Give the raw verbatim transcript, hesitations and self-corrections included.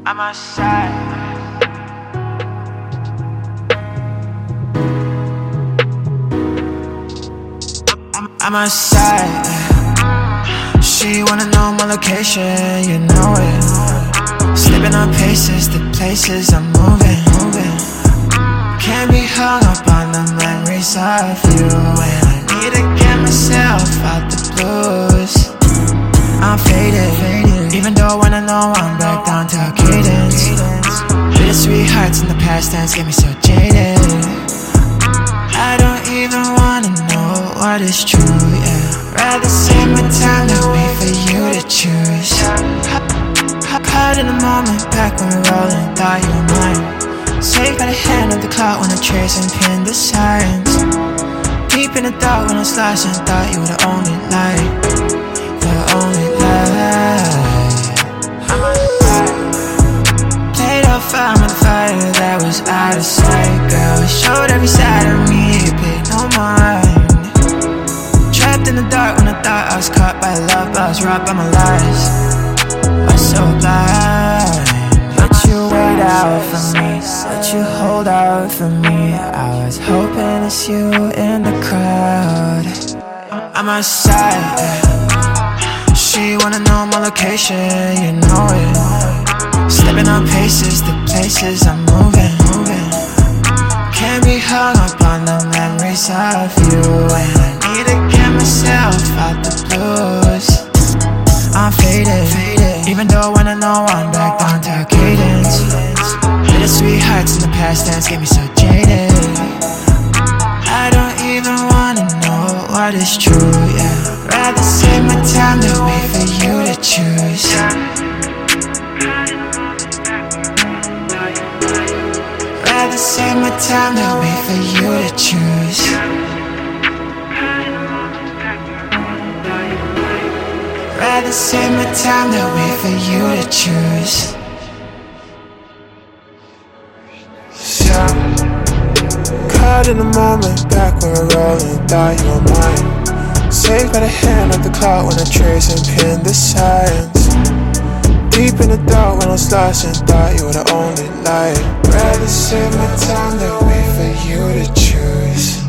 I'm outside. I'm, I'm outside. She wanna know my location, you know it. Slipping on paces, the places I'm moving, moving. Can't be hung up on the memories of you. And I need to get myself out the blues. I'm faded, faded, even though when I know I'm back down to a cadence. Bittersweet hearts in the past tense get me so jaded. I don't even wanna know what is true, yeah. Rather save my time than wait for you to choose. Caught in the moment, back when we're rolling, thought you were mine. Saved by the hand of the clock when I trace and pin the signs. Deep in the dark when I was lost and thought you were the only light. The only light. I'm on fire. Played up fire with the fire that was out of sight. Girl, showed every side of me, paid no mind. Trapped in the dark when I thought I was caught by love, but I was robbed by my lies. I was so blind. But you wait out for me, but you hold out for me. I was hoping it's you in the crowd. I'm outside. She wanna know my location, you know it. Slipping on paces, the places I'm moving, moving. Can't be hung up on the memories of you. And I need to get myself out the blues. I'm faded, faded, even though when I know I'm back down to a cadence. Bittersweet hearts in the past tense get me so jaded. I don't even wanna know what is true, yeah. Rather save my time than wait for you to choose. Rather save my time than wait for you to choose. Rather save my time than wait for you to choose. Yeah. Caught in the moment, back when we're rolling, thought you were mine. Saved by the hand of the clock when I trace and pin the signs. Deep in the dark when I was lost and thought you were the only light. Rather save my time than wait for you to choose.